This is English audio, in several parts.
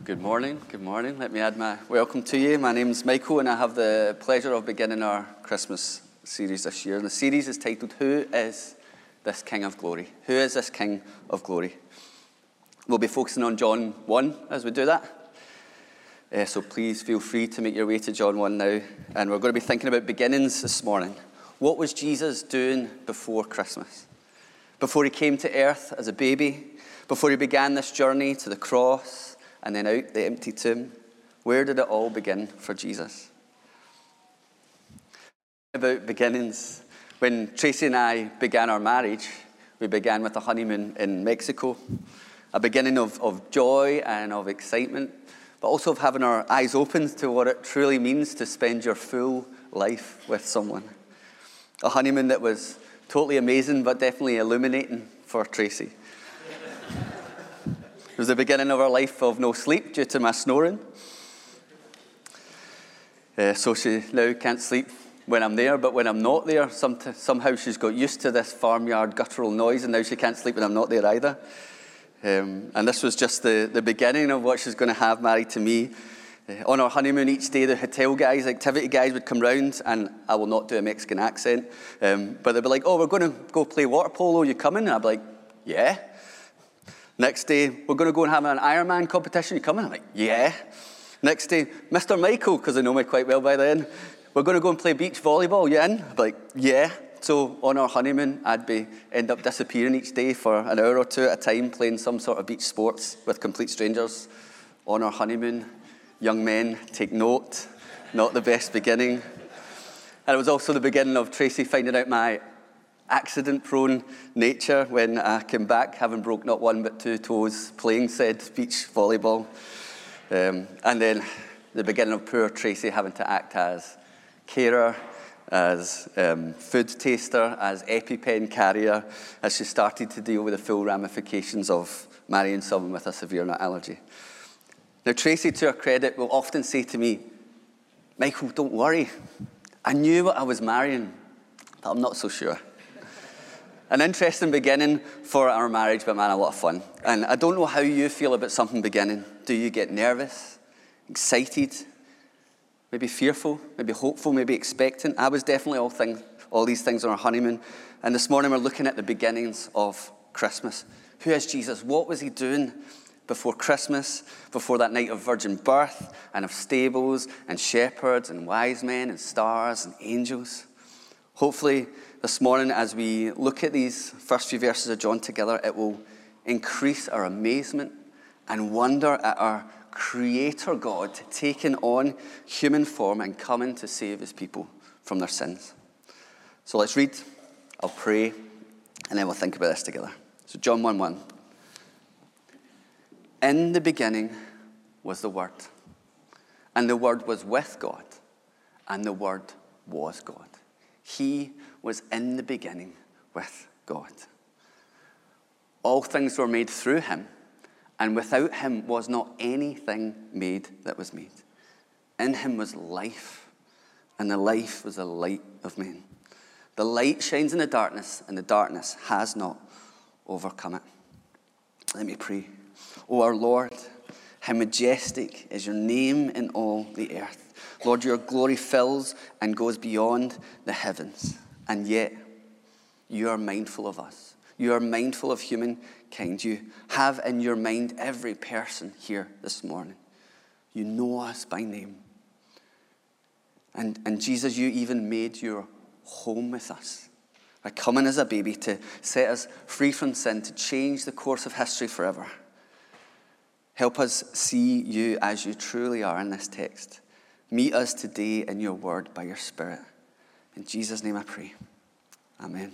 Good morning. Let me add my welcome to you. My name's Michael and I have the pleasure of beginning our Christmas series this year. And the series is titled, Who is this King of Glory? Who is this King of Glory? We'll be focusing on John 1 as we do that. So please feel free to make your way to John 1 now. And we're going to be thinking about beginnings this morning. What was Jesus doing before Christmas? Before he came to earth as a baby? Before he began this journey to the cross? And then out the empty tomb? Where did it all begin for Jesus? About beginnings. When Tracy and I began our marriage, we began with a honeymoon in Mexico. A beginning of joy and of excitement, but also of having our eyes open to what it truly means to spend your full life with someone. A honeymoon that was totally amazing, but definitely illuminating for Tracy. It was the beginning of our life of no sleep due to my snoring. So she now can't sleep when I'm there, but when I'm not there, somehow she's got used to this farmyard guttural noise, and now she can't sleep when I'm not there either. And this was just the beginning of what she's going to have married to me. On our honeymoon each day, the hotel guys, activity guys would come round, and I will not do a Mexican accent, but they'd be like, oh, we're going to go play water polo, you coming? And I'd be like, yeah. Next day, we're going to go and have an Ironman competition. You coming? I'm like, yeah. Next day, Mr. Michael, because they know me quite well by then, we're going to go and play beach volleyball. You in? I'm like, yeah. So on our honeymoon, I'd end up disappearing each day for an hour or two at a time, playing some sort of beach sports with complete strangers. On our honeymoon, young men, take note, not the best beginning. And it was also the beginning of Tracy finding out my accident-prone nature when I came back, having broke not one but two toes playing said beach volleyball. And then the beginning of poor Tracy having to act as carer, as food taster, as EpiPen carrier, as she started to deal with the full ramifications of marrying someone with a severe nut allergy. Now, Tracy, to her credit, will often say to me, Michael, don't worry. I knew what I was marrying, but I'm not so sure. An interesting beginning for our marriage, but man, a lot of fun. And I don't know how you feel about something beginning. Do you get nervous, excited, maybe fearful, maybe hopeful, maybe expectant? I was definitely all these things on our honeymoon. And this morning we're looking at the beginnings of Christmas. Who is Jesus? What was he doing before Christmas, before that night of virgin birth and of stables and shepherds and wise men and stars and angels? Hopefully, this morning, as we look at these first few verses of John together, it will increase our amazement and wonder at our Creator God taking on human form and coming to save his people from their sins. So let's read, I'll pray, and then we'll think about this together. So John 1:1. In the beginning was the Word, and the Word was with God, and the Word was God. He was in the beginning with God. All things were made through him, and without him was not anything made that was made. In him was life, and the life was the light of men. The light shines in the darkness, and the darkness has not overcome it. Let me pray. O our Lord, how majestic is your name in all the earth. Lord, your glory fills and goes beyond the heavens. And yet, you are mindful of us. You are mindful of humankind. You have in your mind every person here this morning. You know us by name. And Jesus, you even made your home with us. By coming as a baby to set us free from sin, to change the course of history forever. Help us see you as you truly are in this text. Meet us today in your word by your Spirit. In Jesus' name I pray. Amen.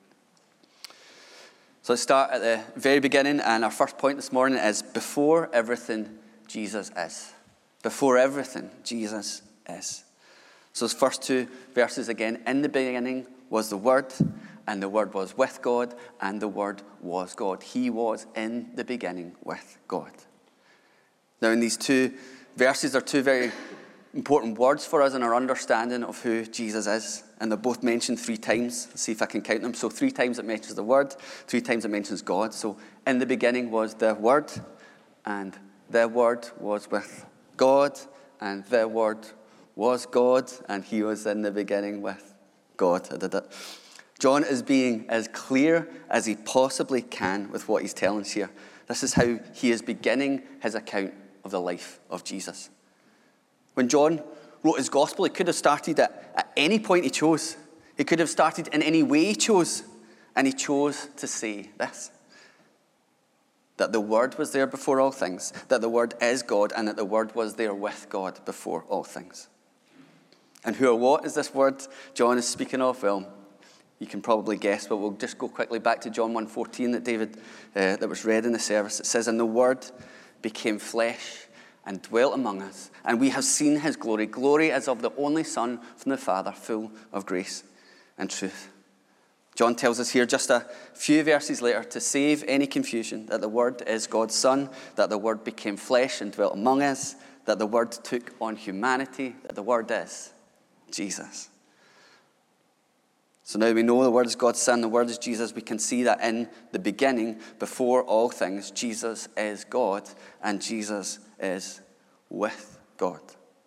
So let's start at the very beginning, and our first point this morning is before everything, Jesus is. Before everything, Jesus is. So those first two verses again. In the beginning was the Word, and the Word was with God, and the Word was God. He was in the beginning with God. Now in these two verses are two very important words for us in our understanding of who Jesus is. And they're both mentioned 3 times. Let's see if I can count them. So 3 times it mentions the Word, 3 times it mentions God. So in the beginning was the Word, and the Word was with God, and the Word was God, and he was in the beginning with God. I did it. John is being as clear as he possibly can with what he's telling us here. This is how he is beginning his account of the life of Jesus. When John wrote his gospel, he could have started at any point he chose. He could have started in any way he chose. And he chose to say this: that the Word was there before all things, that the Word is God, and that the Word was there with God before all things. And who or what is this Word John is speaking of? Well, you can probably guess, but we'll just go quickly back to John 1:14 that David, that was read in the service. It says, "And the Word became flesh and dwelt among us, and we have seen his glory, glory as of the only Son from the Father, full of grace and truth." John tells us here just a few verses later, to save any confusion, that the Word is God's Son, that the Word became flesh and dwelt among us, that the Word took on humanity, that the Word is Jesus. So now we know the Word is God's Son, the Word is Jesus. We can see that in the beginning, before all things, Jesus is God, and Jesus is with God.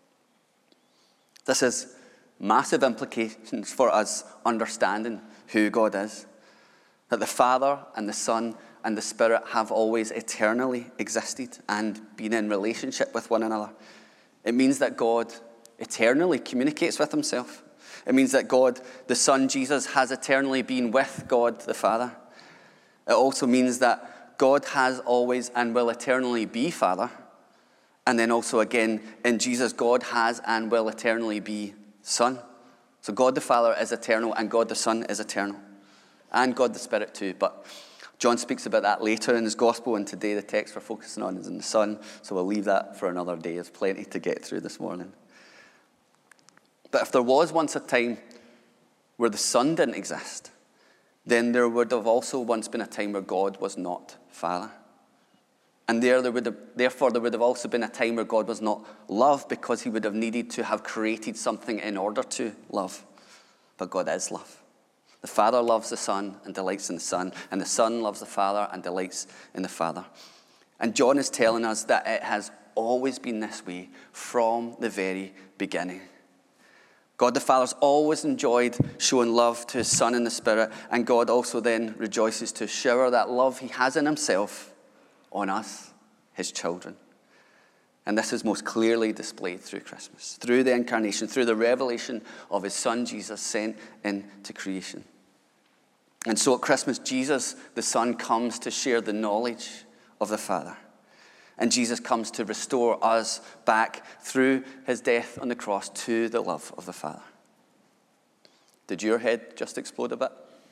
This has massive implications for us understanding who God is. That the Father and the Son and the Spirit have always eternally existed and been in relationship with one another. It means that God eternally communicates with himself. It means that God, the Son, Jesus, has eternally been with God, the Father. It also means that God has always and will eternally be Father. And then also again, in Jesus, God has and will eternally be Son. So God the Father is eternal, and God the Son is eternal. And God the Spirit too. But John speaks about that later in his Gospel, and today the text we're focusing on is in the Son. So we'll leave that for another day. There's plenty to get through this morning. But if there was once a time where the Son didn't exist, then there would have also once been a time where God was not Father. And therefore there would have also been a time where God was not love, because he would have needed to have created something in order to love. But God is love. The Father loves the Son and delights in the Son, and the Son loves the Father and delights in the Father. And John is telling us that it has always been this way from the very beginning. God the Father's always enjoyed showing love to his Son in the Spirit, and God also then rejoices to shower that love he has in himself on us, his children. And this is most clearly displayed through Christmas, through the incarnation, through the revelation of his Son Jesus sent into creation. And so at Christmas, Jesus, the Son, comes to share the knowledge of the Father. And Jesus comes to restore us back through his death on the cross to the love of the Father. Did your head just explode a bit?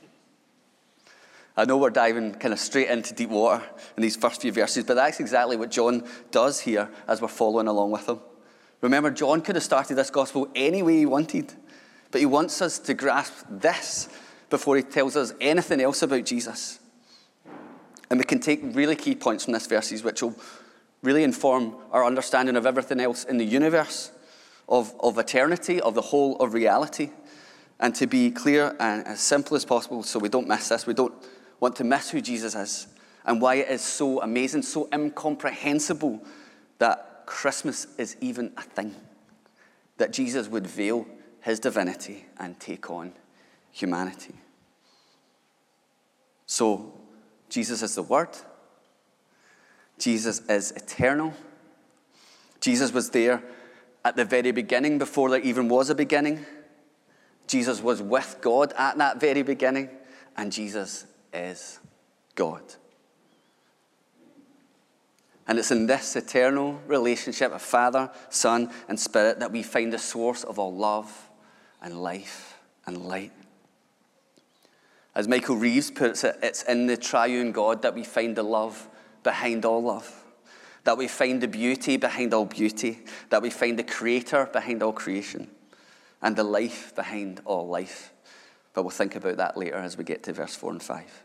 I know we're diving kind of straight into deep water in these first few verses, but that's exactly what John does here as we're following along with him. Remember, John could have started this gospel any way he wanted, but he wants us to grasp this before he tells us anything else about Jesus. And we can take really key points from this verses, which will really inform our understanding of everything else in the universe, of eternity, of the whole of reality. And to be clear and as simple as possible so we don't miss this, we don't want to miss who Jesus is and why it is so amazing, so incomprehensible that Christmas is even a thing. That Jesus would veil his divinity and take on humanity. So, Jesus is the Word. Jesus is eternal. Jesus was there at the very beginning before there even was a beginning. Jesus was with God at that very beginning, and Jesus is God. And it's in this eternal relationship of Father, Son, and Spirit that we find the source of all love and life and light. As Michael Reeves puts it, it's in the triune God that we find the love behind all love, that we find the beauty behind all beauty, that we find the Creator behind all creation, and the life behind all life. But we'll think about that later as we get to verse 4 and 5.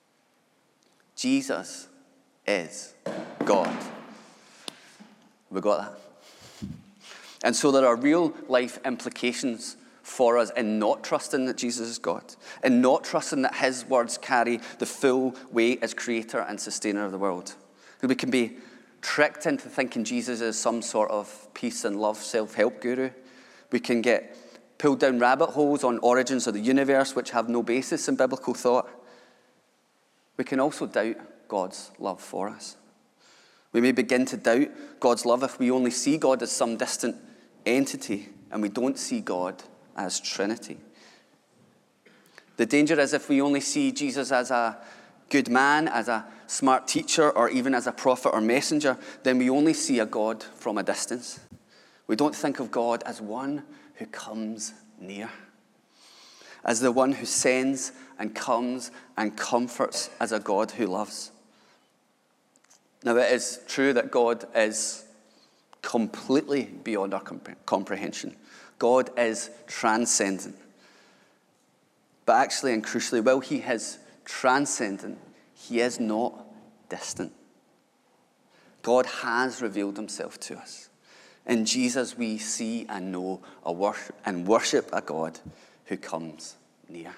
Jesus is God. We got that? And so there are real life implications for us in not trusting that Jesus is God, in not trusting that his words carry the full weight as creator and sustainer of the world. We can be tricked into thinking Jesus is some sort of peace and love self-help guru. We can get pulled down rabbit holes on origins of the universe which have no basis in biblical thought. We can also doubt God's love for us. We may begin to doubt God's love if we only see God as some distant entity and we don't see God as Trinity. The danger is if we only see Jesus as a good man, as a smart teacher, or even as a prophet or messenger, then we only see a God from a distance. We don't think of God as one who comes near, as the one who sends and comes and comforts, as a God who loves. Now, it is true that God is completely beyond our comprehension. God is transcendent. But actually and crucially, while he is transcendent, he is not distant. God has revealed himself to us. In Jesus, we see and know and worship a God who comes near.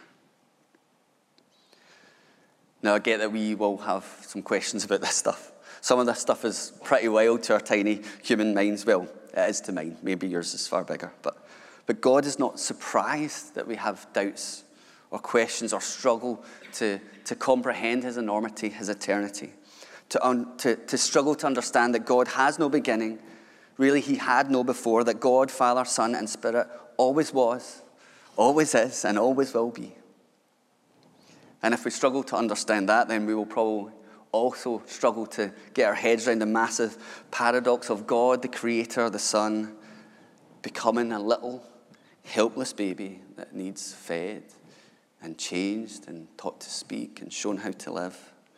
Now, I get that we will have some questions about this stuff. Some of this stuff is pretty wild to our tiny human minds. Well, it is to mine. Maybe yours is far bigger. But God is not surprised that we have doubts or questions or struggle to comprehend his enormity, his eternity. To struggle to understand that God has no beginning. Really, he had no before. That God, Father, Son, and Spirit always was, always is, and always will be. And if we struggle to understand that, then we will probably also struggle to get our heads around the massive paradox of God, the Creator, the Son, becoming a little helpless baby that needs fed and changed and taught to speak and shown how to live.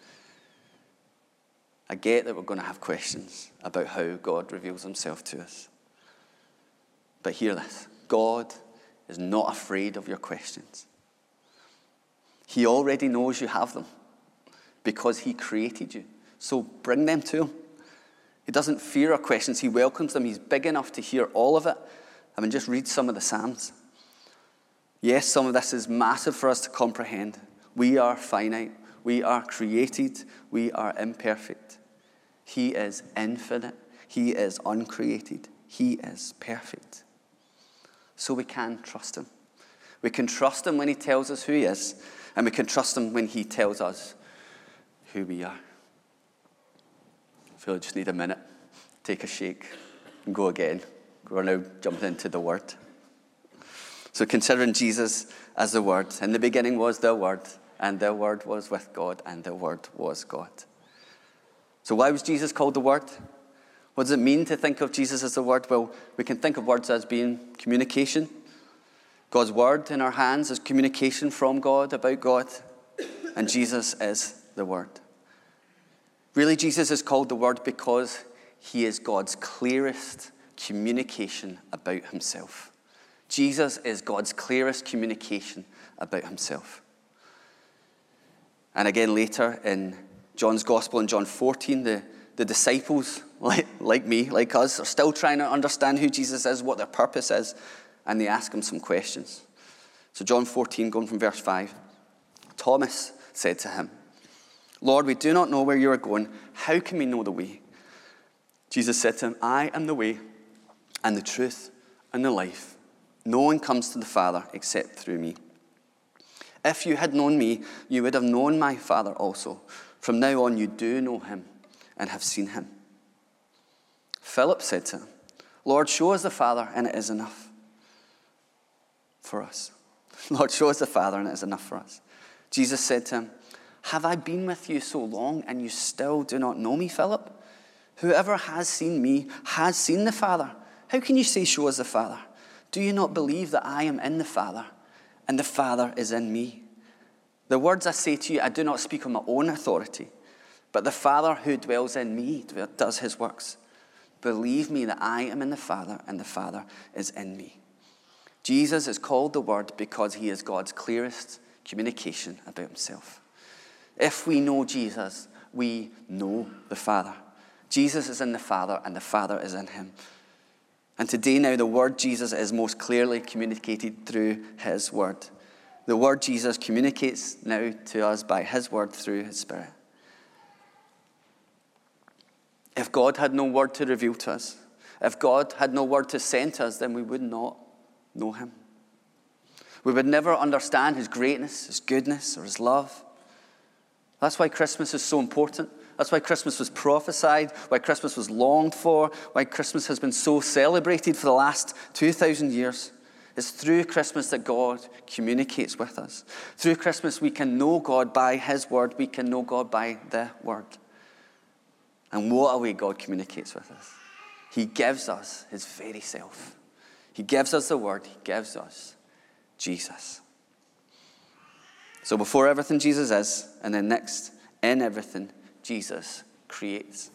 I get that we're going to have questions about how God reveals himself to us. But hear this. God is not afraid of your questions. He already knows you have them because he created you. So bring them to him. He doesn't fear our questions. He welcomes them. He's big enough to hear all of it. I mean, just read some of the Psalms. Yes, some of this is massive for us to comprehend. We are finite. We are created. We are imperfect. He is infinite. He is uncreated. He is perfect. So we can trust him. We can trust him when he tells us who he is, and we can trust him when he tells us who we are. I feel I just need a minute, take a shake, and go again. We're now jumping into the Word. So considering Jesus as the Word. In the beginning was the Word, and the Word was with God, and the Word was God. So why was Jesus called the Word? What does it mean to think of Jesus as the Word? Well, we can think of words as being communication. God's Word in our hands is communication from God about God, and Jesus is the Word. Really, Jesus is called the Word because he is God's clearest communication about himself. Jesus is God's clearest communication about himself. And again later in John's Gospel in John 14, the disciples, like me, like us, are still trying to understand who Jesus is, what their purpose is, and they ask him some questions. So John 14, going from verse 5, Thomas said to him, Lord, we do not know where you are going. How can we know the way? Jesus said to him, I am the way and the truth and the life. No one comes to the Father except through me. If you had known me, you would have known my Father also. From now on, you do know him and have seen him. Philip said to him, Lord, show us the Father, and it is enough for us. Lord, show us the Father, and it is enough for us. Jesus said to him, have I been with you so long, and you still do not know me, Philip? Whoever has seen me has seen the Father. How can you say, show us the Father? Do you not believe that I am in the Father, and the Father is in me? The words I say to you, I do not speak on my own authority, but the Father who dwells in me does his works. Believe me that I am in the Father, and the Father is in me. Jesus is called the Word because he is God's clearest communication about himself. If we know Jesus, we know the Father. Jesus is in the Father, and the Father is in him. And today now, the word Jesus is most clearly communicated through his word. The word Jesus communicates now to us by his word through his Spirit. If God had no word to reveal to us, if God had no word to send to us, then we would not know him. We would never understand his greatness, his goodness, or his love. That's why Christmas is so important. That's why Christmas was prophesied, why Christmas was longed for, why Christmas has been so celebrated for the last 2,000 years. It's through Christmas that God communicates with us. Through Christmas, we can know God by his word. We can know God by the word. And what a way God communicates with us. He gives us his very self. He gives us the word. He gives us Jesus. So before everything, Jesus is. And then next, in everything, Jesus creates.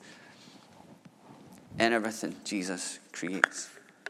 In everything, Jesus creates.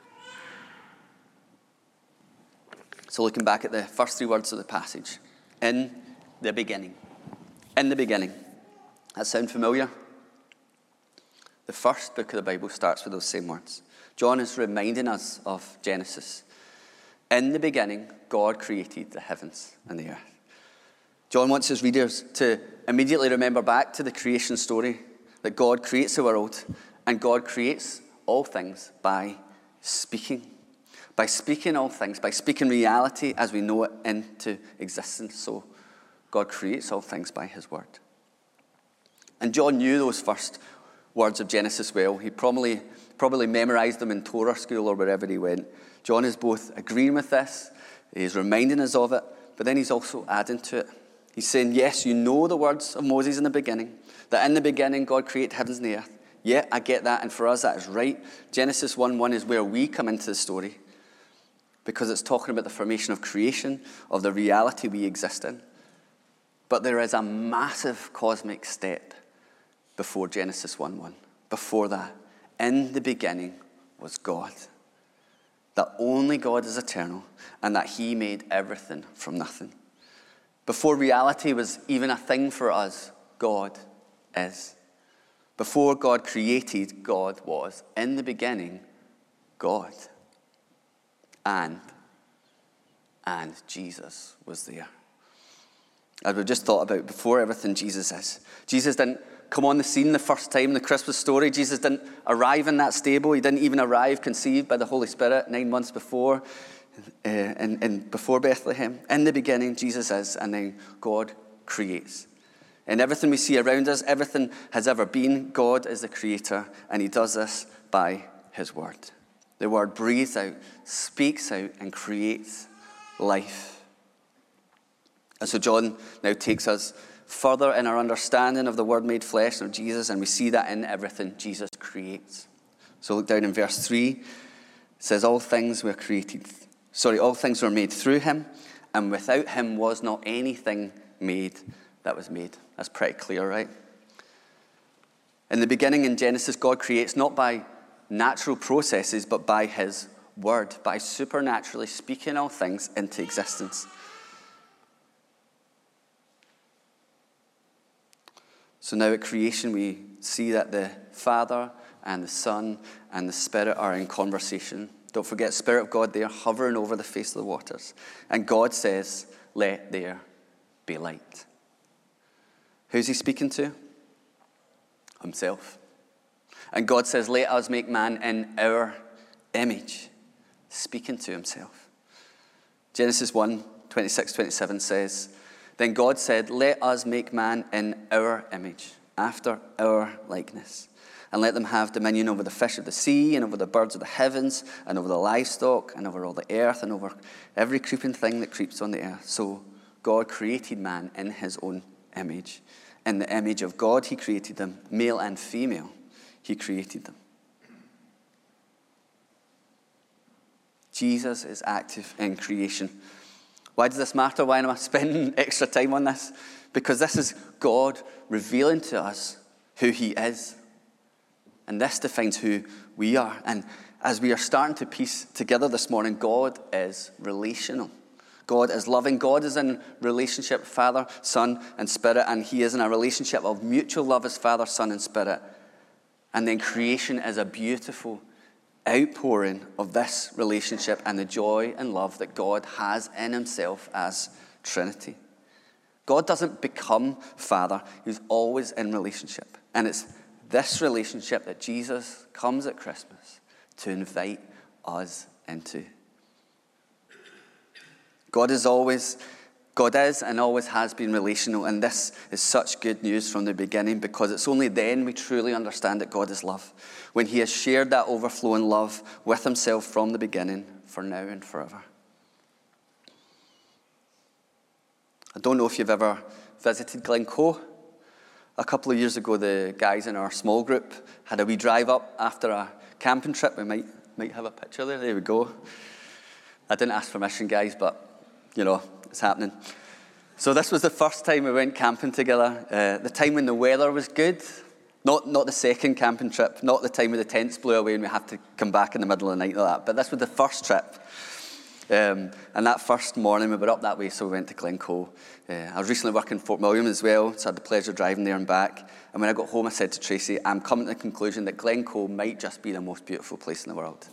So looking back at the first three words of the passage. In the beginning. In the beginning. That sound familiar? The first book of the Bible starts with those same words. John is reminding us of Genesis. In the beginning, God created the heavens and the earth. John wants his readers to immediately remember back to the creation story, that God creates the world, and God creates all things by speaking. By speaking all things, by speaking reality as we know it into existence. So God creates all things by his word. And John knew those first words of Genesis well. He probably memorized them in Torah school or wherever he went. John is both agreeing with this, he's reminding us of it, but then he's also adding to it. He's saying, yes, you know the words of Moses in the beginning, that in the beginning God created heavens and the earth. Yeah, I get that, and for us that is right. Genesis 1:1 is where we come into the story, because it's talking about the formation of creation, of the reality we exist in. But there is a massive cosmic step before Genesis 1:1. Before that, in the beginning was God. That only God is eternal, and that he made everything from nothing. Before reality was even a thing for us, God is. Before God created, God was. In the beginning, God. And Jesus was there. As we just thought about, before everything, Jesus is. Jesus didn't come on the scene the first time in the Christmas story. Jesus didn't arrive in that stable. He didn't even arrive conceived by the Holy Spirit 9 months before, before Bethlehem. In the beginning, Jesus is, and then God creates. And everything we see around us, everything has ever been, God is the creator, and he does this by his word. The word breathes out, speaks out, and creates life. And so John now takes us further in our understanding of the word made flesh, of Jesus, and we see that in everything Jesus creates. So look down in verse 3. It says, all things were made through him, and without him was not anything made that was made. That's pretty clear, right? In the beginning in Genesis, God creates not by natural processes, but by his word, by supernaturally speaking all things into existence. So now at creation, we see that the Father and the Son and the Spirit are in conversation. Don't forget, Spirit of God there hovering over the face of the waters. And God says, let there be light. Who's he speaking to? Himself. And God says, let us make man in our image, speaking to himself. Genesis 1:26-27 says, then God said, let us make man in our image, after our likeness, and let them have dominion over the fish of the sea, and over the birds of the heavens, and over the livestock, and over all the earth, and over every creeping thing that creeps on the earth. So God created man in his own image. In the image of God, he created them, male and female. He created them. Jesus is active in creation. Why does this matter? Why am I spending extra time on this? Because this is God revealing to us who he is. And this defines who we are. And as we are starting to piece together this morning, God is relational. God is loving. God is in relationship with Father, Son, and Spirit. And he is in a relationship of mutual love as Father, Son, and Spirit. And then creation is a beautiful outpouring of this relationship and the joy and love that God has in himself as Trinity. God doesn't become Father. He's always in relationship. And it's This relationship that Jesus comes at Christmas to invite us into. God is and always has been relational, and this is such good news from the beginning, because it's only then we truly understand that God is love, when he has shared that overflowing love with himself from the beginning, for now and forever. I don't know if you've ever visited Glencoe. A couple of years ago, the guys in our small group had a wee drive up after a camping trip. We might have a picture there. There we go. I didn't ask permission, guys, but, it's happening. So this was the first time we went camping together. The time when the weather was good. Not the second camping trip. Not the time when the tents blew away and we had to come back in the middle of the night like that. But this was the first trip. And that first morning we were up that way, so we went to Glencoe. I was recently working in Fort William as well, so I had the pleasure of driving there and back. And when I got home, I said to Tracy, I'm coming to the conclusion that Glencoe might just be the most beautiful place in the world.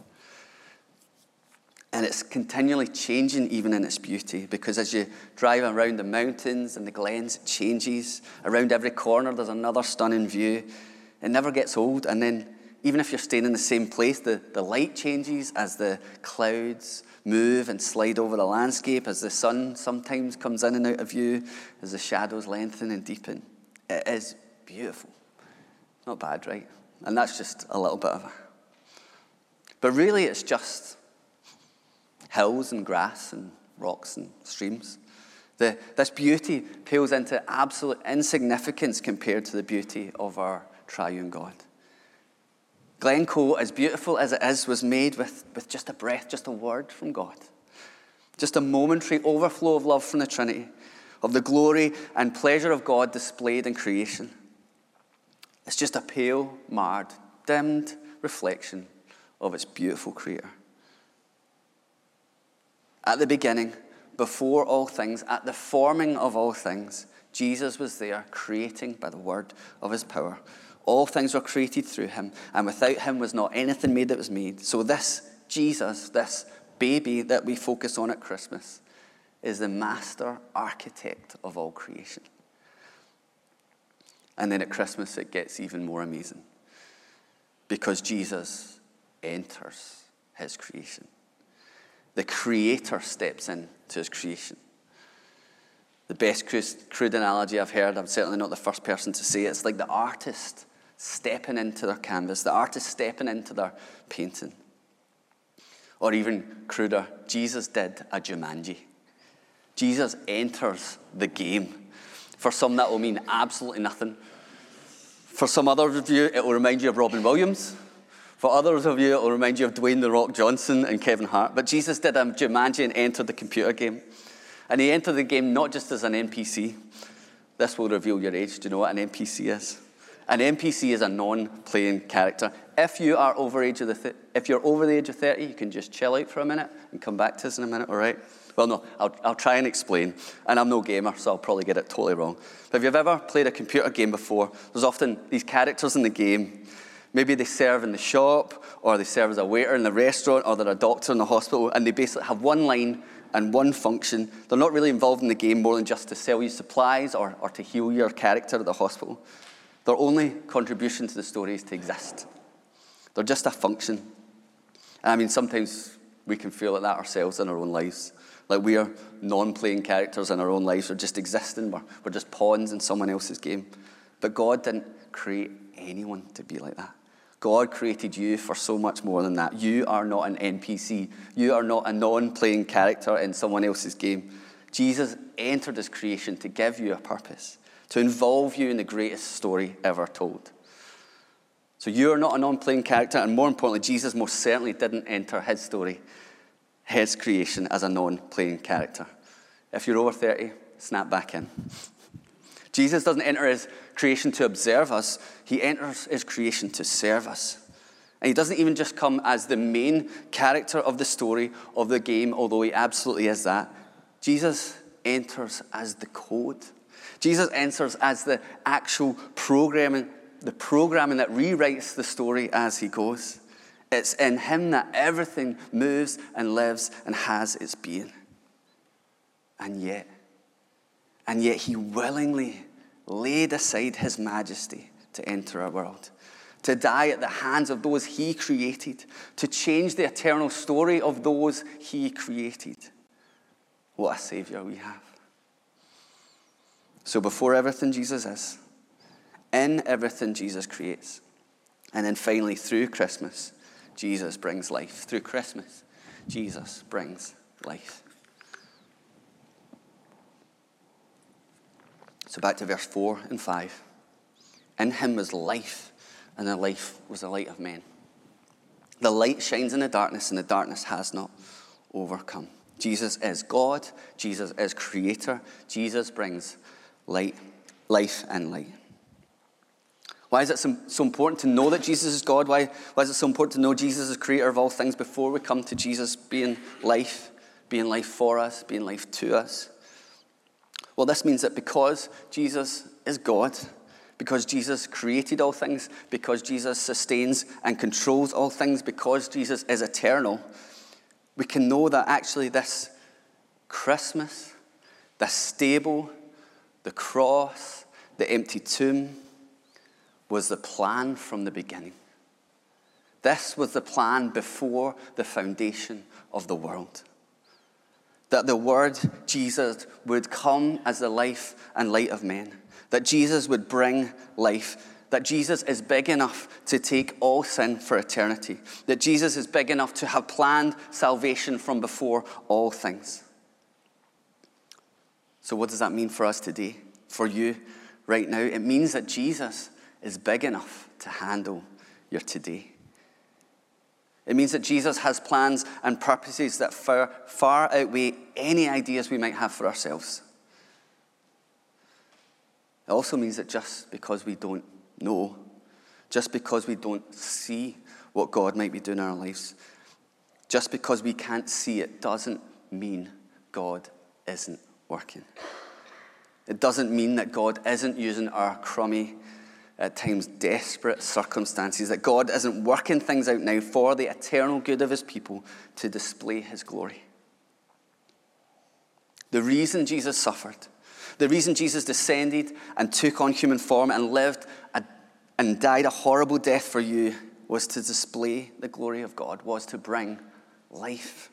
And it's continually changing even in its beauty, because as you drive around the mountains and the glens, it changes. Around every corner, there's another stunning view. It never gets old. And then even if you're staying in the same place, the light changes as the clouds move and slide over the landscape, as the sun sometimes comes in and out of view, as the shadows lengthen and deepen. It is beautiful. Not bad, right? And that's just a little bit of it. But really, it's just hills and grass and rocks and streams. This beauty pales into absolute insignificance compared to the beauty of our triune God. Glencoe, as beautiful as it is, was made with just a breath, just a word from God. Just a momentary overflow of love from the Trinity, of the glory and pleasure of God displayed in creation. It's just a pale, marred, dimmed reflection of its beautiful Creator. At the beginning, before all things, at the forming of all things, Jesus was there, creating by the word of his power. All things were created through him, and without him was not anything made that was made. So this Jesus, this baby that we focus on at Christmas, is the master architect of all creation. And then at Christmas, it gets even more amazing, because Jesus enters his creation. The Creator steps into his creation. The best crude analogy I've heard, I'm certainly not the first person to say it, it's like the artist stepping into their canvas, the artist stepping into their painting. Or even cruder, Jesus did a Jumanji. Jesus enters the game. For some, that will mean absolutely nothing. For some others of you, it will remind you of Robin Williams. For others of you, it will remind you of Dwayne "The Rock" Johnson and Kevin Hart. But Jesus did a Jumanji and entered the computer game. And he entered the game not just as an NPC. This will reveal your age. Do you know what an NPC is? An NPC is a non-playing character. If you're over the age of 30, you can just chill out for a minute and come back to us in a minute, all right? Well, no, I'll try and explain. And I'm no gamer, so I'll probably get it totally wrong. But if you've ever played a computer game before, there's often these characters in the game. Maybe they serve in the shop, or they serve as a waiter in the restaurant, or they're a doctor in the hospital, and they basically have one line and one function. They're not really involved in the game more than just to sell you supplies or to heal your character at the hospital. Their only contribution to the story is to exist. They're just a function. And I mean, sometimes we can feel like that ourselves in our own lives. Like we are non-playing characters in our own lives. We're just existing. We're just pawns in someone else's game. But God didn't create anyone to be like that. God created you for so much more than that. You are not an NPC. You are not a non-playing character in someone else's game. Jesus entered his creation to give you a purpose, to involve you in the greatest story ever told. So you are not a non-playing character, and more importantly, Jesus most certainly didn't enter his story, his creation, as a non-playing character. If you're over 30, snap back in. Jesus doesn't enter his creation to observe us. He enters his creation to serve us. And he doesn't even just come as the main character of the story, of the game, although he absolutely is that. Jesus enters as the code. Jesus enters as the actual programming that rewrites the story as he goes. It's in him that everything moves and lives and has its being. And yet he willingly laid aside his majesty to enter our world, to die at the hands of those he created, to change the eternal story of those he created. What a Savior we have. So before everything, Jesus is. In everything, Jesus creates. And then finally, through Christmas, Jesus brings life. Through Christmas, Jesus brings life. So back to verse 4 and 5. In him was life, and the life was the light of men. The light shines in the darkness, and the darkness has not overcome. Jesus is God. Jesus is creator. Jesus brings light, life and light. Why is it so important to know that Jesus is God? Why is it so important to know Jesus is creator of all things before we come to Jesus being life for us, being life to us? Well, this means that because Jesus is God, because Jesus created all things, because Jesus sustains and controls all things, because Jesus is eternal, we can know that actually this Christmas, this stable, the cross, the empty tomb, was the plan from the beginning. This was the plan before the foundation of the world. That the Word, Jesus, would come as the life and light of men. That Jesus would bring life. That Jesus is big enough to take all sin for eternity. That Jesus is big enough to have planned salvation from before all things. So what does that mean for us today? For you right now? It means that Jesus is big enough to handle your today. It means that Jesus has plans and purposes that far outweigh any ideas we might have for ourselves. It also means that just because we don't know, just because we don't see what God might be doing in our lives, just because we can't see it doesn't mean God isn't working. It doesn't mean that God isn't using our crummy, at times desperate circumstances, that God isn't working things out now for the eternal good of his people to display his glory. The reason Jesus suffered, the reason Jesus descended and took on human form and lived and died a horrible death for you was to display the glory of God, was to bring life.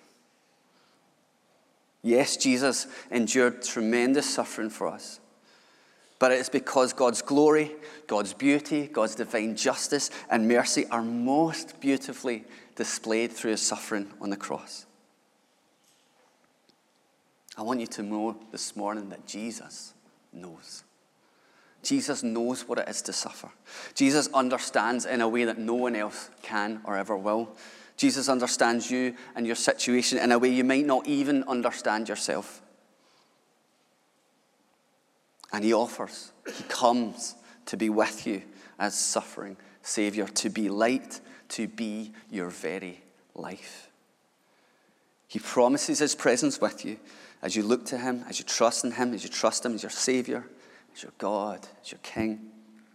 Yes, Jesus endured tremendous suffering for us. But it's because God's glory, God's beauty, God's divine justice and mercy are most beautifully displayed through his suffering on the cross. I want you to know this morning that Jesus knows. Jesus knows what it is to suffer. Jesus understands in a way that no one else can or ever will. Jesus understands you and your situation in a way you might not even understand yourself. And he comes to be with you as suffering Savior, to be light, to be your very life. He promises his presence with you as you look to him, as you trust in him, as you trust him as your Savior, as your God, as your King.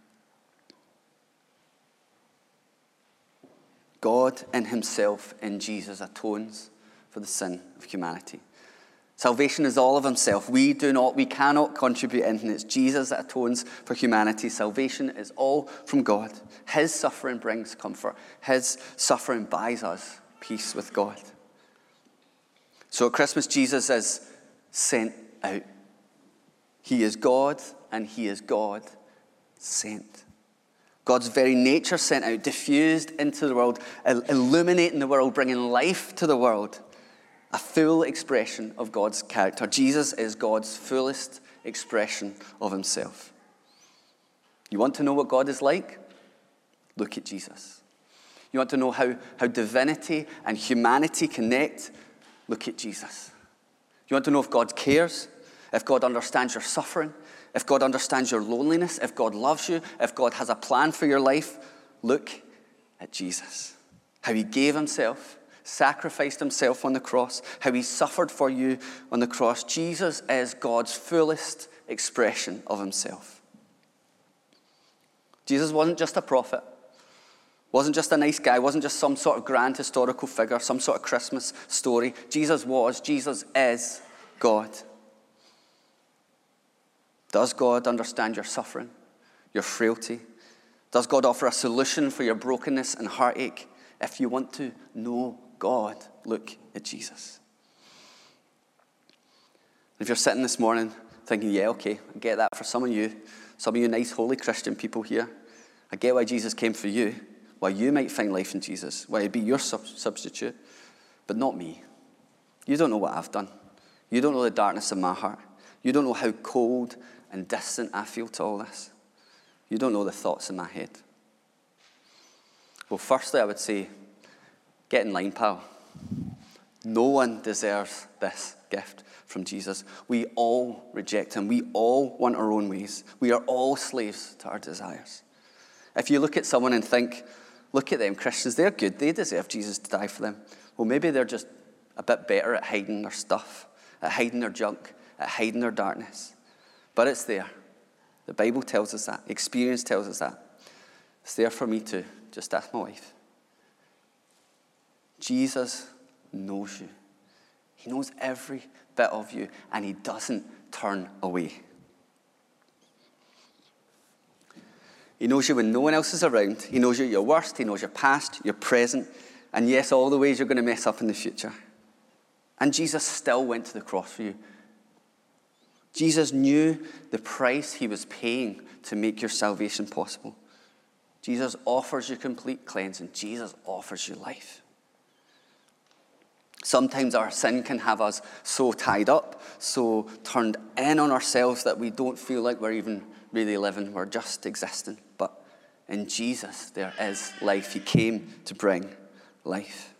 God in himself, in Jesus, atones for the sin of humanity. Salvation is all of himself. We cannot contribute anything. It's Jesus that atones for humanity. Salvation is all from God. His suffering brings comfort. His suffering buys us peace with God. So at Christmas, Jesus is sent out. He is God, and he is God sent. God's very nature sent out, diffused into the world, illuminating the world, bringing life to the world. A full expression of God's character. Jesus is God's fullest expression of himself. You want to know what God is like? Look at Jesus. You want to know how divinity and humanity connect? Look at Jesus. You want to know if God cares? If God understands your suffering? If God understands your loneliness? If God loves you? If God has a plan for your life? Look at Jesus. How he gave himself, sacrificed himself on the cross, how he suffered for you on the cross. Jesus is God's fullest expression of himself. Jesus wasn't just a prophet, wasn't just a nice guy, wasn't just some sort of grand historical figure, some sort of Christmas story. Jesus is God. Does God understand your suffering, your frailty, Does God offer a solution for your brokenness and heartache? If you want to know God, look at Jesus. If you're sitting this morning thinking, yeah, okay, I get that for some of you nice, holy Christian people here. I get why Jesus came for you, why you might find life in Jesus, why he'd be your substitute, but not me. You don't know what I've done. You don't know the darkness of my heart. You don't know how cold and distant I feel to all this. You don't know the thoughts in my head. Well, firstly, I would say, get in line, pal. No one deserves this gift from Jesus. We all reject him. We all want our own ways. We are all slaves to our desires. If you look at someone and think, look at them, Christians, they're good. They deserve Jesus to die for them. Well, maybe they're just a bit better at hiding their stuff, at hiding their junk, at hiding their darkness. But it's there. The Bible tells us that. Experience tells us that. It's there for me too. Just ask my wife. Jesus knows you. He knows every bit of you, and he doesn't turn away. He knows you when no one else is around. He knows you at your worst. He knows your past, your present, and yes, all the ways you're going to mess up in the future. And Jesus still went to the cross for you. Jesus knew the price he was paying to make your salvation possible. Jesus offers you complete cleansing. Jesus offers you life. Sometimes our sin can have us so tied up, so turned in on ourselves that we don't feel like we're even really living. We're just existing. But in Jesus, there is life. He came to bring life.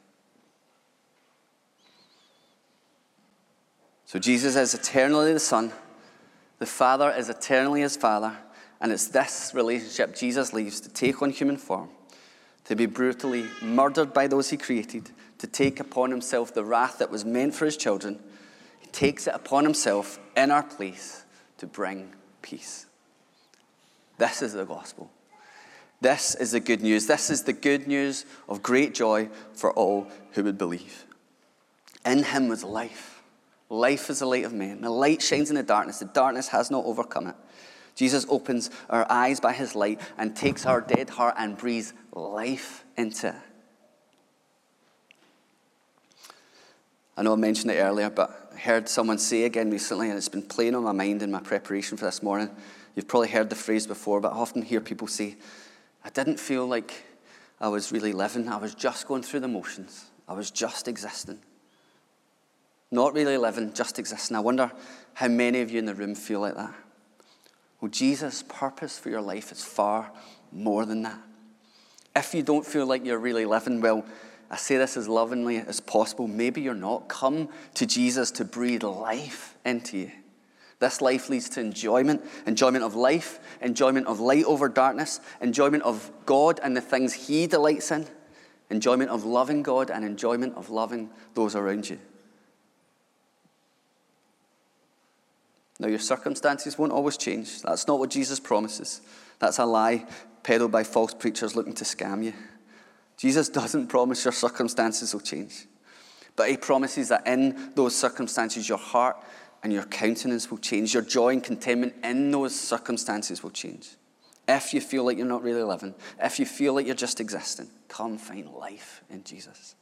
So Jesus is eternally the Son. The Father is eternally his Father. And it's this relationship Jesus leaves to take on human form, to be brutally murdered by those he created, to take upon himself the wrath that was meant for his children. He takes it upon himself in our place to bring peace. This is the gospel. This is the good news. This is the good news of great joy for all who would believe. In him was life. Life is the light of men. The light shines in the darkness. The darkness has not overcome it. Jesus opens our eyes by his light and takes our dead heart and breathes life into it. I know I mentioned it earlier, but I heard someone say again recently, and it's been playing on my mind in my preparation for this morning. You've probably heard the phrase before, but I often hear people say, I didn't feel like I was really living. I was just going through the motions. I was just existing. Not really living, just existing. I wonder how many of you in the room feel like that. Well, Jesus' purpose for your life is far more than that. If you don't feel like you're really living, well, I say this as lovingly as possible. Maybe you're not. Come to Jesus to breathe life into you. This life leads to enjoyment of life, enjoyment of light over darkness, enjoyment of God and the things he delights in, enjoyment of loving God and enjoyment of loving those around you. Now, your circumstances won't always change. That's not what Jesus promises. That's a lie peddled by false preachers looking to scam you. Jesus doesn't promise your circumstances will change. But he promises that in those circumstances, your heart and your countenance will change. Your joy and contentment in those circumstances will change. If you feel like you're not really living, if you feel like you're just existing, come find life in Jesus.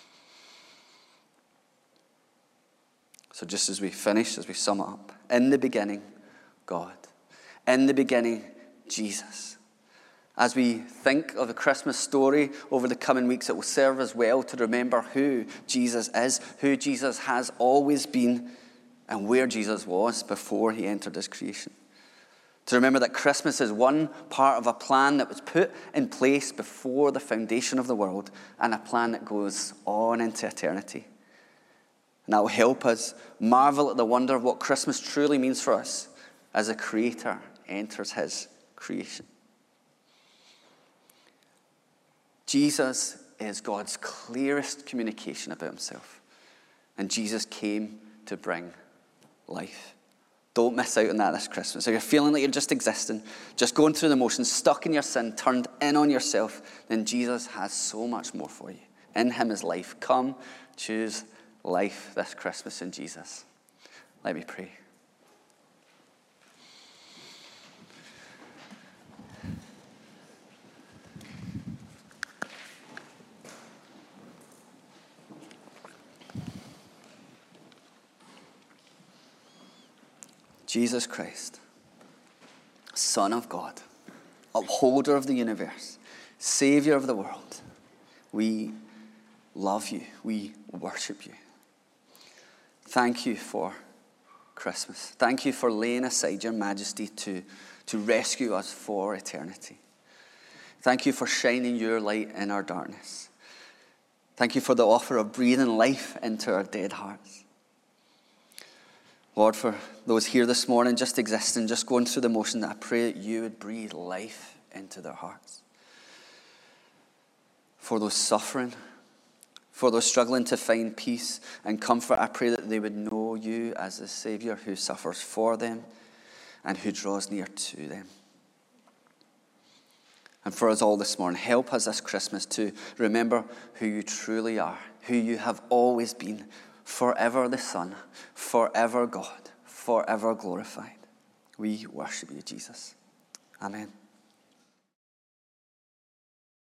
So just as we finish, as we sum it up, in the beginning, God. In the beginning, Jesus. As we think of the Christmas story over the coming weeks, it will serve us well to remember who Jesus is, who Jesus has always been, and where Jesus was before he entered his creation. To remember that Christmas is one part of a plan that was put in place before the foundation of the world, and a plan that goes on into eternity. And that will help us marvel at the wonder of what Christmas truly means for us as a creator enters his creation. Jesus is God's clearest communication about himself. And Jesus came to bring life. Don't miss out on that this Christmas. If you're feeling like you're just existing, just going through the motions, stuck in your sin, turned in on yourself, then Jesus has so much more for you. In him is life. Come, choose life this Christmas in Jesus. Let me pray. Jesus Christ, Son of God, upholder of the universe, Savior of the world, we love you. We worship you. Thank you for Christmas. Thank you for laying aside your majesty to rescue us for eternity. Thank you for shining your light in our darkness. Thank you for the offer of breathing life into our dead hearts. Lord, for those here this morning just existing, just going through the motion, I pray that you would breathe life into their hearts. For those suffering, for those struggling to find peace and comfort, I pray that they would know you as the Savior who suffers for them and who draws near to them. And for us all this morning, help us this Christmas to remember who you truly are, who you have always been, forever the Son, forever God, forever glorified. We worship you, Jesus. Amen.